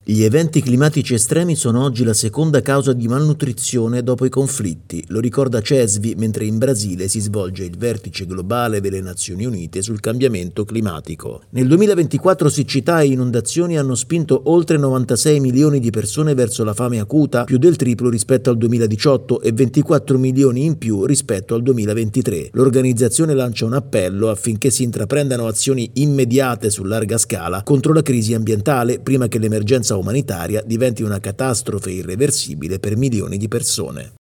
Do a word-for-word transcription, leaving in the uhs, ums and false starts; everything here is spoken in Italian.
Gli eventi climatici estremi sono oggi la seconda causa di malnutrizione dopo i conflitti, lo ricorda CESVI mentre in Brasile si svolge il vertice globale delle Nazioni Unite sul cambiamento climatico. Nel duemilaventiquattro siccità e inondazioni hanno spinto oltre novantasei milioni di persone verso la fame acuta, più del triplo rispetto al duemiladiciotto e ventiquattro milioni in più rispetto al duemilaventitré. L'organizzazione lancia un appello affinché si intraprendano azioni immediate su larga scala contro la crisi ambientale prima che l'emergenza umanitaria diventi una catastrofe irreversibile per milioni di persone.